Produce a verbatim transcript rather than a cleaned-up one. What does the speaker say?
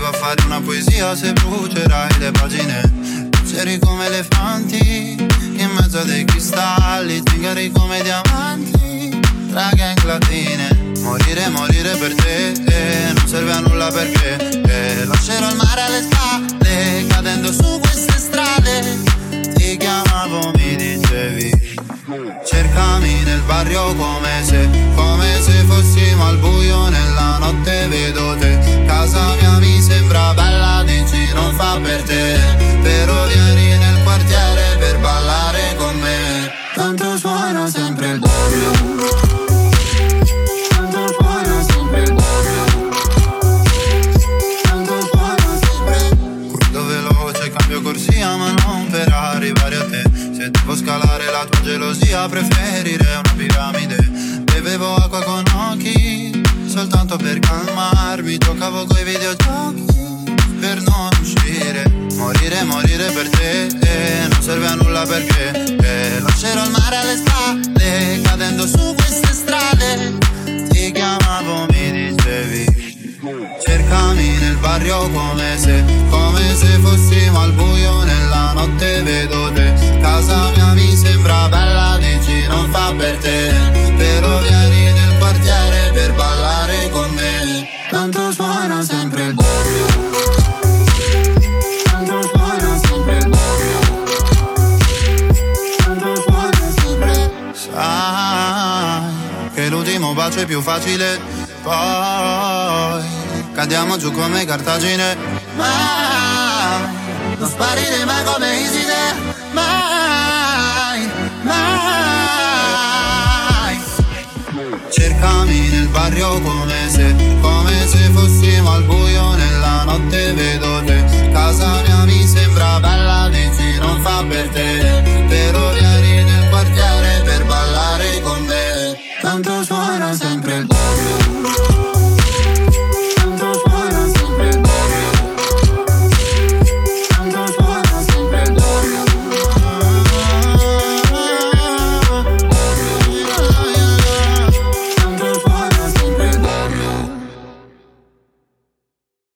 a fare una poesia se brucerai le pagine. Pensieri come elefanti in mezzo a dei cristalli, zingari come diamanti tra gang latine. Morire, morire per te, eh, non serve a nulla perché eh, lascerò il mare alle spalle, cadendo su queste strade. Ti chiamavo, mi dicevi, cercami nel barrio come se, come se fossimo al buio nella notte, vedo te. Casa mia mi sembra bella, dici non fa per te, però vieni nel quartiere per ballare con me. Tanto suona sempre il barrio, tanto suona sempre il barrio, tanto suona sempre. Guido veloce, cambio corsia ma non per arrivare a te. Se devo scalare la tua gelosia preferirei una piramide. Bevevo acqua con occhi soltanto per calmarmi, giocavo coi videogiochi per non uscire. Morire, morire per te, eh, non serve a nulla perché eh, lascerò il mare alle spalle, cadendo su queste strade. Ti chiamavo, mi dicevi, cercami nel barrio come se, come se fossimo al buio nella notte, vedo te. Casa mia mi sembra bella, dici non fa per te, però vieni nel quartiere per ballare con me. Tanto suona sempre il barrio, tanto suona sempre il barrio, tanto suona sempre. Sai che l'ultimo bacio è più facile, poi cadiamo giù come Cartagine. Mai non sparire mai come Iside, mai, mai. Cercami nel barrio come se, come se fossimo al buio nella notte, vedo te. Casa mia mi sembra bella, dici non fa per te,